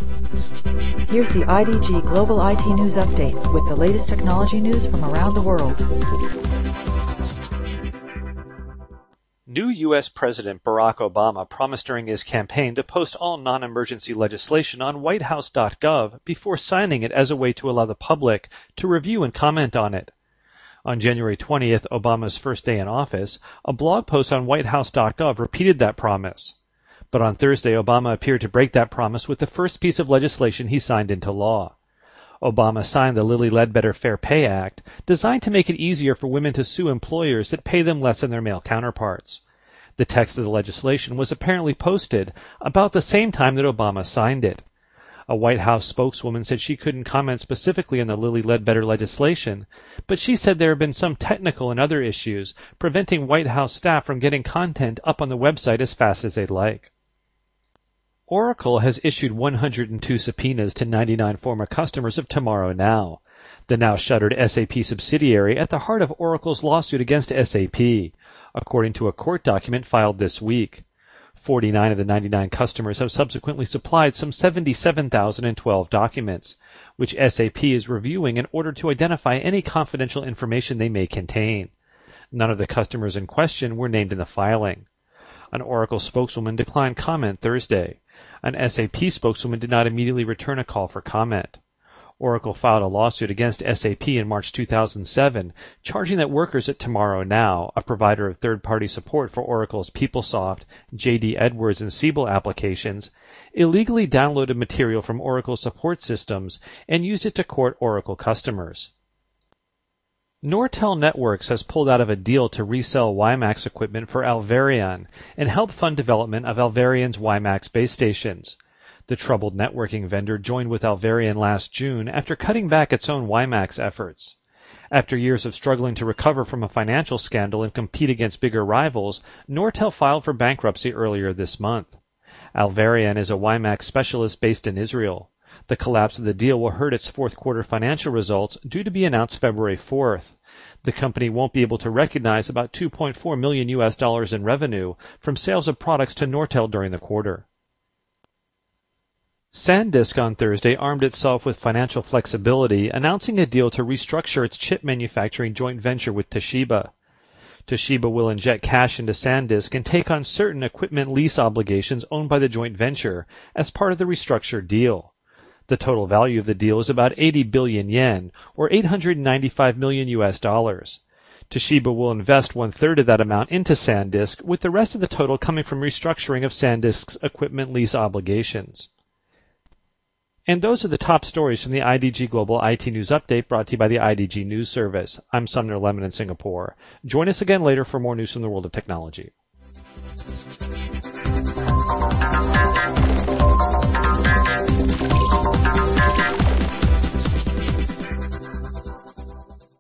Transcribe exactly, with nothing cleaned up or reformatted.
Here's the I D G Global I T News Update with the latest technology news from around the world. New U S President Barack Obama promised during his campaign to post all non-emergency legislation on white house dot gov before signing it as a way to allow the public to review and comment on it. On January twentieth, Obama's first day in office, a blog post on white house dot gov repeated that promise. But on Thursday, Obama appeared to break that promise with the first piece of legislation he signed into law. Obama signed the Lilly Ledbetter Fair Pay Act, designed to make it easier for women to sue employers that pay them less than their male counterparts. The text of the legislation was apparently posted about the same time that Obama signed it. A White House spokeswoman said she couldn't comment specifically on the Lilly Ledbetter legislation, but she said there have been some technical and other issues preventing White House staff from getting content up on the website as fast as they'd like. Oracle has issued one hundred two subpoenas to ninety-nine former customers of Tomorrow Now, the now-shuttered S A P subsidiary at the heart of Oracle's lawsuit against S A P, according to a court document filed this week. forty-nine of the ninety-nine customers have subsequently supplied some seventy-seven thousand twelve documents, which S A P is reviewing in order to identify any confidential information they may contain. None of the customers in question were named in the filing. An Oracle spokeswoman declined comment Thursday. An S A P spokeswoman did not immediately return a call for comment. Oracle filed a lawsuit against S A P in March two thousand seven, charging that workers at Tomorrow Now, a provider of third-party support for Oracle's PeopleSoft, J D Edwards, and Siebel applications, illegally downloaded material from Oracle support systems and used it to court Oracle customers. Nortel Networks has pulled out of a deal to resell WiMAX equipment for Alvarion and help fund development of Alvarion's WiMAX base stations. The troubled networking vendor joined with Alvarion last June after cutting back its own WiMAX efforts. After years of struggling to recover from a financial scandal and compete against bigger rivals, Nortel filed for bankruptcy earlier this month. Alvarion is a WiMAX specialist based in Israel. The collapse of the deal will hurt its fourth quarter financial results, due to be announced February fourth. The company won't be able to recognize about two point four million U S dollars in revenue from sales of products to Nortel during the quarter. SanDisk on Thursday armed itself with financial flexibility, announcing a deal to restructure its chip manufacturing joint venture with Toshiba. Toshiba will inject cash into SanDisk and take on certain equipment lease obligations owned by the joint venture as part of the restructured deal. The total value of the deal is about eighty billion yen, or eight hundred ninety-five million U S dollars. Toshiba will invest one-third of that amount into SanDisk, with the rest of the total coming from restructuring of SanDisk's equipment lease obligations. And those are the top stories from the I D G Global I T News Update, brought to you by the I D G News Service. I'm Sumner Lemon in Singapore. Join us again later for more news from the world of technology.